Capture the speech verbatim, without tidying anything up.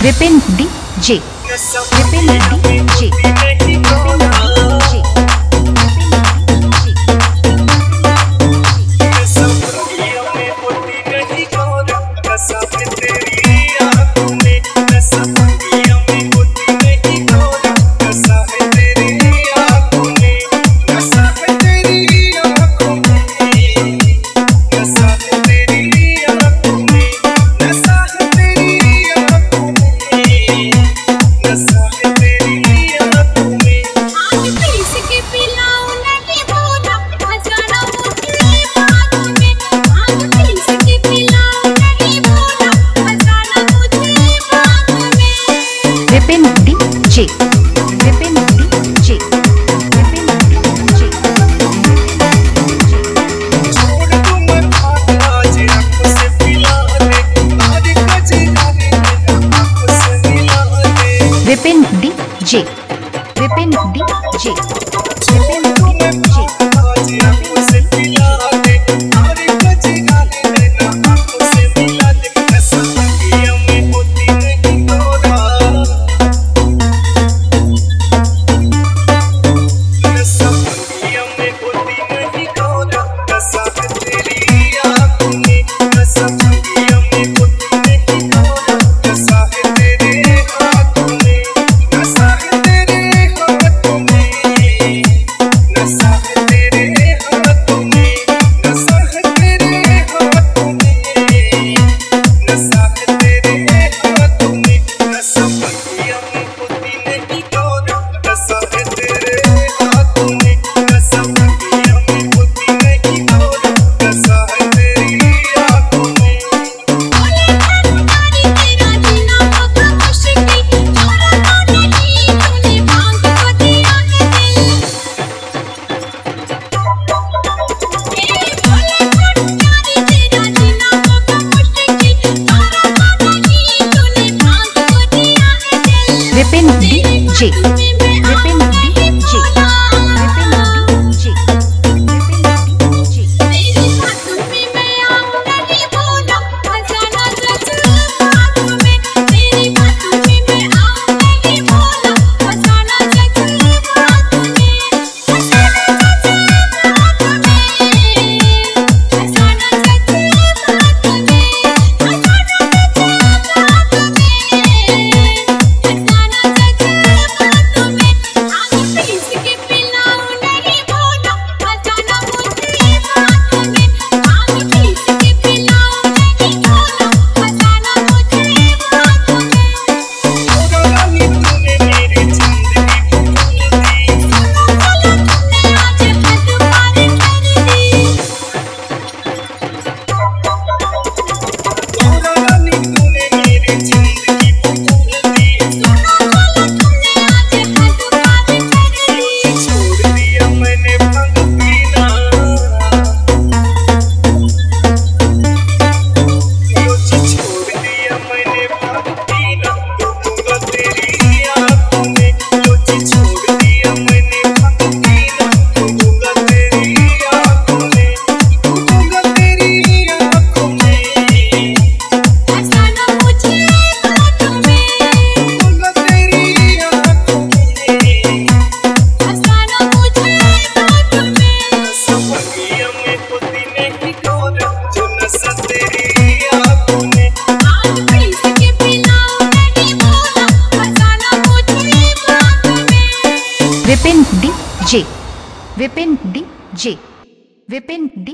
Vipin D J Vipin D J Vipin D J Vipin D J Vipin D J Vipin D J Vipin D J Vipin D J Vipin D J Vipin D J Vipin D J Vipin D J Vipin D J तेरी बातों में मैं आऊंगा नहीं बोला खजाना जज्बात में तेरी बातों में मैं आऊंगा नहीं बोला खजाना जज्बात में खजाना जज्बात में खजाना जज्बात Vipin D J Vipin D J Vipin D